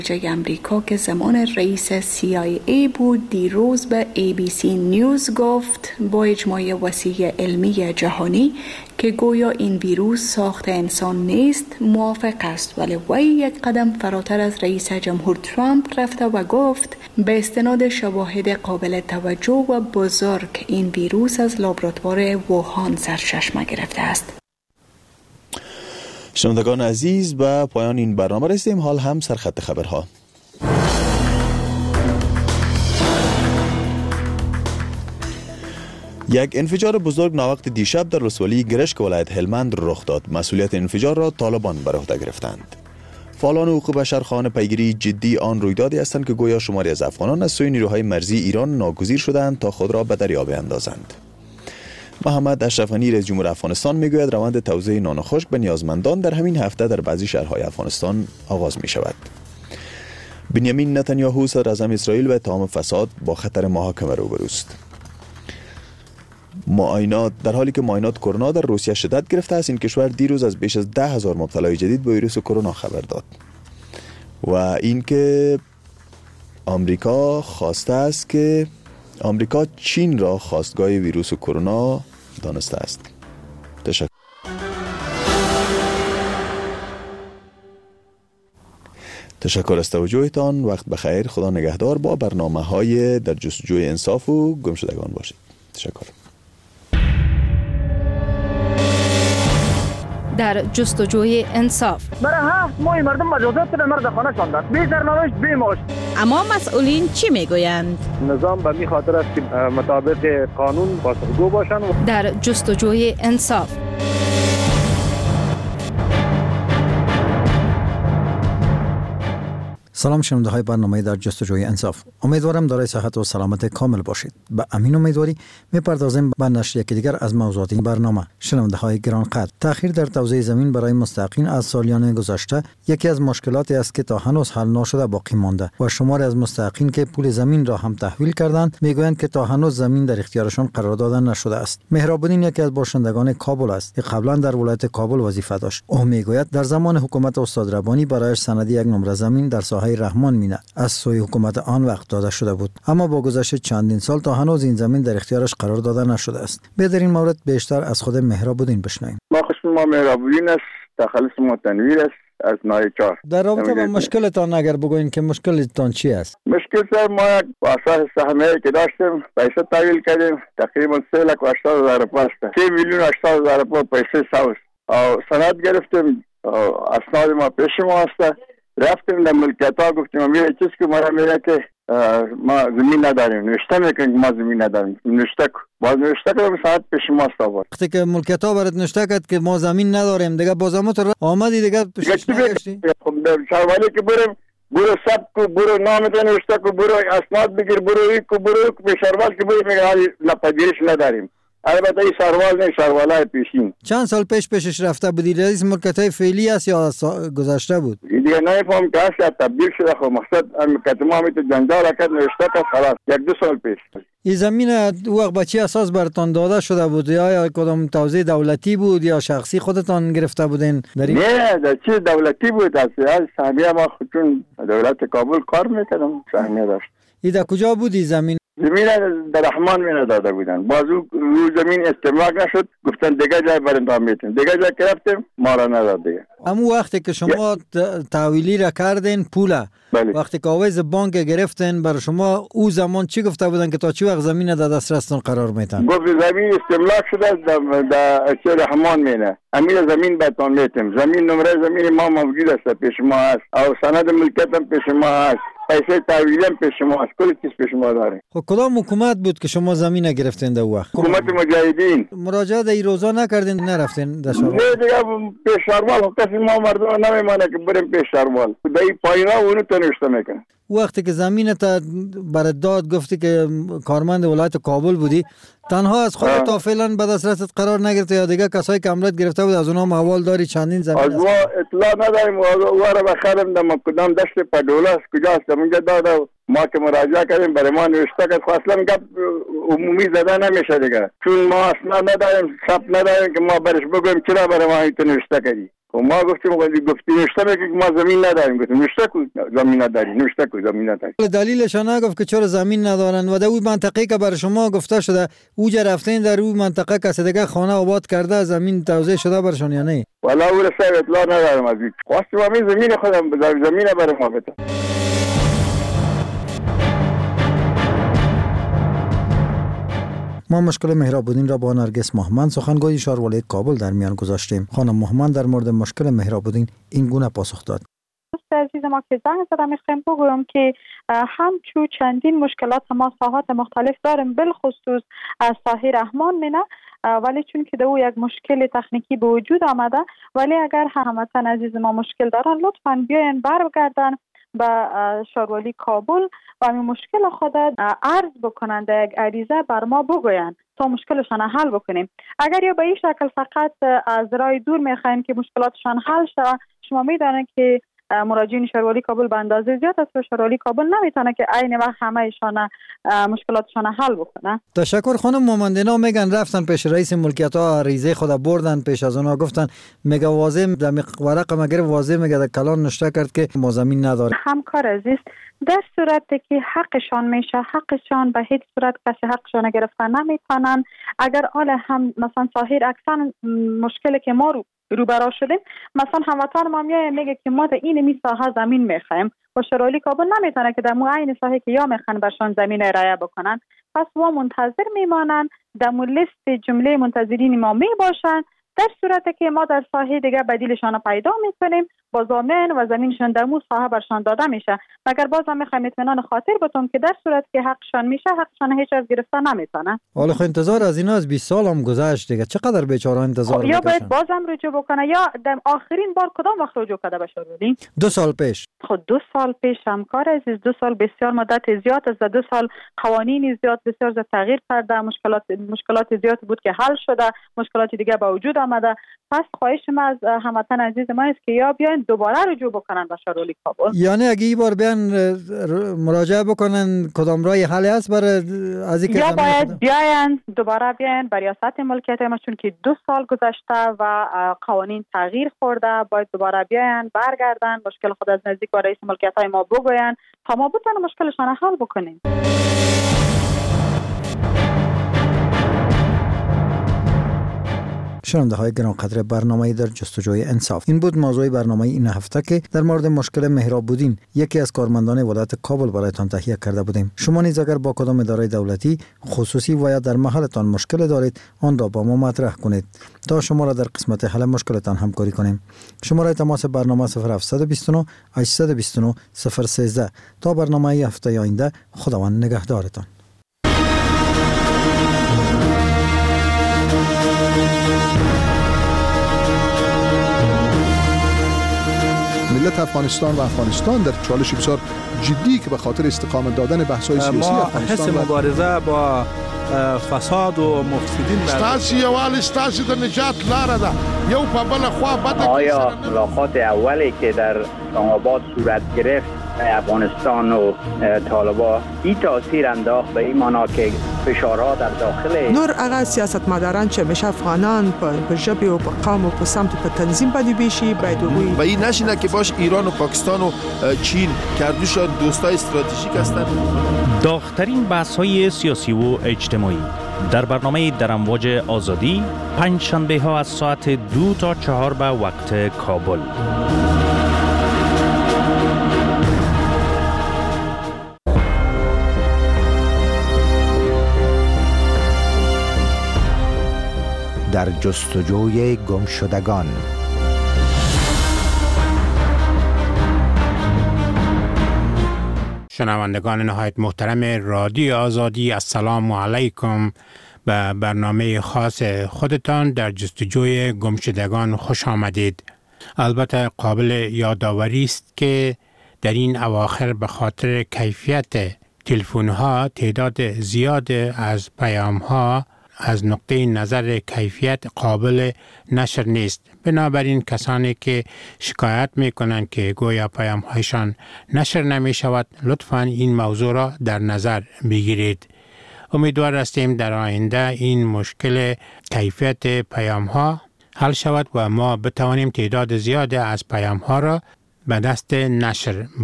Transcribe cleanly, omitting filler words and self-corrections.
امریکا که زمان رئیس CIA بود دیروز به ABC نیوز گفت با اجماع وسیع علمی جهانی که گویا این ویروس ساخت انسان نیست موافق است، ولی وی یک قدم فراتر از رئیس جمهور ترامپ رفته و گفت به استناد شواهد قابل توجه و بزرگ این ویروس از لابراتوار ووهان سرچشمه گرفته است. شنوندگان عزیز، به پایان این برنامه رسیدیم. حال هم سرخط خبرها. یک انفجار بزرگ ناوقت دیشب در ولسوالی گرشک ولایت هلمند رخ داد. مسئولیت انفجار را طالبان بر عهده گرفتند. فعالان حقوق بشر خواهان پیگیری جدی آن رویدادی هستند که گویا شماری از افغانان از سوی نیروهای مرزی ایران ناگزیر شدند تا خود را به دریا بیندازند. محمد اشرف غنی رئیس جمهور افغانستان میگوید روند توزیع نان خشک به نیازمندان در همین هفته در بعضی شهرهای افغانستان آغاز می شود. بنیامین نتانیاهو صدر اعظم اسرائیل به اتهام فساد با خطر محاکمه روبروست. در حالی که معاینات کرونا در روسیه شدت گرفته است، این کشور دیروز از بیش از 10,000 مبتلای جدید به ویروس کرونا خبر داد. و اینکه آمریکا خواسته است که آمریکا چین را خواستگاه ویروس کرونا دانسته است. تشکر از توجهتان. وقت بخیر. خدا نگهدار. با برنامه‌های در جستجوی انصاف و گمشدگان باشید. تشکر. در جستجوی انصاف برای 7 ماه مردم مجازات در مرد خانه شاندند، بی سرنوشت بی معاش. اما مسئولین چی میگویند؟ نظام به می خاطر است که مطابق قانون پاسخگو باشند. در جستجوی انصاف سلام شنونده های برنامه در جستجوی انصاف. امیدوارم دارای صحت و سلامت کامل باشید. به امین امیدواری میپردازیم به نشر یکی دیگر از موضوعات این برنامه. شنونده های گرانقدر، تأخیر در توزیع زمین برای مستحقین از سالیان گذشته یکی از مشکلاتی است که تا هنوز حل نشده باقی مانده و شماری از مستحقین که پول زمین را هم تحویل کردند میگویند که تا هنوز زمین در اختیارشان قرار داده نشده است. مهراب‌الدین یکی از باشندگان کابل است که قبلا در ولایت کابل وظیفه داشت. او میگوید در زمان حکومت استاد ربانی برایش سندی یک نمره زمین در ساحه رحمان مینه از سوی حکومت آن وقت داده شده بود، اما با گذشت چندین سال تا هنوز این زمین در اختیارش قرار داده نشده است. در این مورد بیشتر از خود مهراب‌الدین بشنویم. ما خشم ما مهراب‌الدین است، تخلص ما تنویر است از نایچار. در رابطه با مشکلتان اگر بگوین که مشکلتان چی است؟ مشکل سر ما یک واسه سهمیه که داشتیم پیسه تحویل کردیم، تقریبا 3,80,000 است. 3,80,000 پیسه ساوس او سند گرفتیم، اسناد ما پیش ما است. رفتیم در ملکیت ها گفتیم میره چیز که ما میره که ما زمین نداریم، نوشته میکنیم ما زمین نداریم، نوشته باز نوشته کنیم ساعت پیش ما استوار. وقتی که ملکیت ها برات نوشته کرد که ما زمین نداریم دیگه بازمو تو آمدی دیگه پیشش نگشتی؟ خب در شهروالی که برو سب کو، برو نامت نوشته کو، برو اسناد بگیر، برو ای کو، برو به شهروال که برو میگه نپذیرش نداریم. البته این شهروال نه، شهروالای پیشین. چند سال پیشش رفته بودی؟ رئیس ملکیت‌های فعلی است یا گذشته بود؟ دیگه نمیفهم که اصلا تبدیل شده. خب مقصد کتما میتونه جنجال کرد نوشته که خلاص 1-2 سال پیش. این زمین وقت به چی اساس برتان داده شده بود؟ یا کدام توزیع دولتی بود یا شخصی خودتان گرفته بودین؟ نه در چیز دولتی بود. از سهمیه ما خودتون دولت کابل کار میکردم، سهمیه داشت. این در کجا بودی زمین؟ زمین در رحمان می نداده بودن. بازو روی زمین استملاک نشد، گفتن دیگه جای برندام میتیم. دیگه جای که رفتیم ما را نداد دیگه. اما وقتی که شما تحویلی را کردین پوله، بله. وقتی که آویز بانک گرفتین برای شما او زمان چی گفته بودن که تا چی وقت زمین در دسترستون قرار میتن؟ گفت زمین استملاک شده در رحمان مینه، امیر زمین بهتون میتیم. زمین نمره زمین ما موجود است، پیش ما هست، او سند ملکیت هم پیش ما هست، پیسه تحویل هم پیش ما هست، کل چیز پیش ما داره. خب کدام حکومت بود که شما زمین گرفتین در وقت؟ حکومت مجاهدین. مراجعه در این روزا نکردین؟ نرفتین در شهر؟ نه دیگه پیش شهروال کسی ما مردم نمیمانه که بریم پیش شهروال. در این پایینا اونو تنشته میکنه. وقتی که زمین تا برات داد گفتی که کارمند ولایت کابل بودی، تنها از خودت تا فعلا به دسترست قرار نگرفته یا دیگه کسایی که املت گرفته بود از اونها حوال داری چندین زمین؟ از ما اطلاع نداریم. او را بخرم در کدام دشت پدوله است کجاست اونجا داده. ما که مراجعه کردیم برای ما نوشته که اصلا گپ عمومی زده نمیشه دیگه، چون ما اصلا نداریم، ثبت نداریم که ما برش بگویم چرا برای ما اینو نوشته کردی. ما گفتیم گفتی نوشته میگه ما زمین نداریم. گفتیم نوشته کو زمین نداری، نوشته کو زمین نداری. دلیلش نگفت که چرا زمین ندارن و در اون منطقه که بر شما گفته شده اوجا رفتین در اون منطقه کسی دیگه خانه آباد کرده زمین توزیع شده برشون یا نه؟ والا او رسای اطلاع ندارم از این. خواستم همین زمین خودم زمین برای ما بده. ما مشکل مهراب الدین را با نرگس مهمند سخنگوی شهروالی کابل در میان گذاشتیم. خانم مهمند در مورد مشکل مهراب الدین این گونه پاسخ داد: دوست عزیز ما که زنگ زدم میخوایم بگویم که همچون چندین مشکلات ما ساحات مختلف داریم، بالخصوص ساحه رحمان مینه، ولی چون که دو یک مشکل تکنیکی به وجود آمده، ولی اگر هموطن عزیز ما مشکل دارن لطفاً بیاین برگردن به شهروالی کابل و این مشکل خود عرض بکنند، یک عریضه بر ما بگوین تا مشکلشان حل بکنیم. اگر یا به این شکل فقط از راه دور میخواین که مشکلاتشان حل شود، شما میدانید که مراجعین شهروالی کابل به اندازه زیاد است و شهروالی کابل نمیتونه که عین وقت همه ایشان مشکلاتشان حل بکنه. تشکر خانم مهمند. اینا میگن رفتن پیش رئیس ملکیت ها عریضه خود بردن پیش از اونها گفتن میگه واضح در ورق مگر واضح میگه در کلان نشته کرد که ما زمین نداره. همکار عزیز، در صورتی که حقشان میشه، حقشان به هیچ صورت کسی حقشان گرفتن نمیتونن. اگر آل هم مثلا ظاهر اکثر مشکلی که ما روبرا شدیم، مثلا هموطن ما میگه که ما در این مساحت زمین میخوایم و شهروالی کابل نمیتونه که در مو عین ساحه که یا میخوان برشان زمین رعایت بکنن، پس ما منتظر میمانن، در مو لیست جمله منتظرین ما میباشن. در صورتی که ما در ساحه دیگه بدیلشان پیدا میکنیم با ضامن و زمینشان در مو ساحه برشان داده میشه. مگر باز هم میخوایم اطمینان خاطر بتون که در صورت که حقشان میشه، حقشان هیچ از گرفتن نمیتونه. حالا خب انتظار از اینا از 20 سال هم گذشت دیگه، چقدر بیچاره انتظار میکشن؟ یا باید بازم رجوع بکنه یا در آخرین بار کدام وقت رجوع کرده به شهروالی؟ 2 سال پیش. خود 2 سال پیش همکار عزیز، 2 سال بسیار مدت زیاد است. 2 سال قوانین زیاد بسیار تغییر کرده، مشکلات زیاد بود که حل شده، مشکلات دیگه با وجود آمده. پس خواهش ما از هموطن عزیز ما است که یا بیاین دوباره رجوع بکنن به شهروالی کابل، یعنی اگه این بار بیان مراجعه بکنن کدام راه حل است برای از اینکه یا باید بیاین دوباره بیاین به ریاست ملکیت ما، چون که 2 سال گذشته و قوانین تغییر خورده. باید دوباره بیاین برگردن، مشکل خود از نزدیک با رئیس ملکیت های ما بگوین تا ما بتونیم مشکلشان حل بکنیم. شنونده های گرانقدر برنامه در جستجوی انصاف، این بود موضوع برنامه این هفته که در مورد مشکل مهراب الدین یکی از کارمندان ولایت کابل برایتان تهیه کرده بودیم. شما نیز اگر با کدام اداره دولتی خصوصی و یا در محلتان مشکل دارید آن را با ما مطرح کنید تا شما را در قسمت حل مشکلتان همکاری کنیم. شماره تماس برنامه 0729 829 013. تا برنامه هفته آینده، خداوند نگهدارتان. ملت افغانستان و افغانستان در چالش بسیار جدی که به خاطر استقامت دادن بحث‌های سیاسی افغانستان حس مبارزه با فساد و مفسدین ستاسي یوال ستاسي د نجات لاره ده یو په بل خوا بده. آیا ملاقات اولی که در اسلام‌آباد صورت گرفت افغانستان و طالبان این تاثیر انداخت به این معنا که فشارها در داخل نور هغه سیاستمداران چې همیشه افغانان په ژبه او په قوم او په سمت په تنظیم باندې بیشي باید وي و این نشینه که باش ایران و پاکستان و چین کردوشان دوستای استراتژیک هستند. داغ‌ترین بحث‌های سیاسی و اجتماعی در برنامه در امواج آزادی پنج شنبه ها از ساعت 2 تا 4 به وقت کابل. در جستجوی گمشدگان. شنوندگان نهایت محترم رادیو آزادی، السلام علیکم. به برنامه خاص خودتان در جستجوی گمشدگان خوش آمدید. البته قابل یادآوری است که در این اواخر به خاطر کیفیت تلفن‌ها تعداد زیاد از پیام‌ها از نقطه نظر کیفیت قابل نشر نیست. بنابراین کسانی که شکایت میکنند که گویا پیام‌هایشان نشر نمی شود، لطفاً این موضوع را در نظر بگیرید. امیدوار هستیم در آینده این مشکل کیفیت پیام‌ها حل شود و ما بتوانیم تعداد زیاد از پیام ها را به دست نشر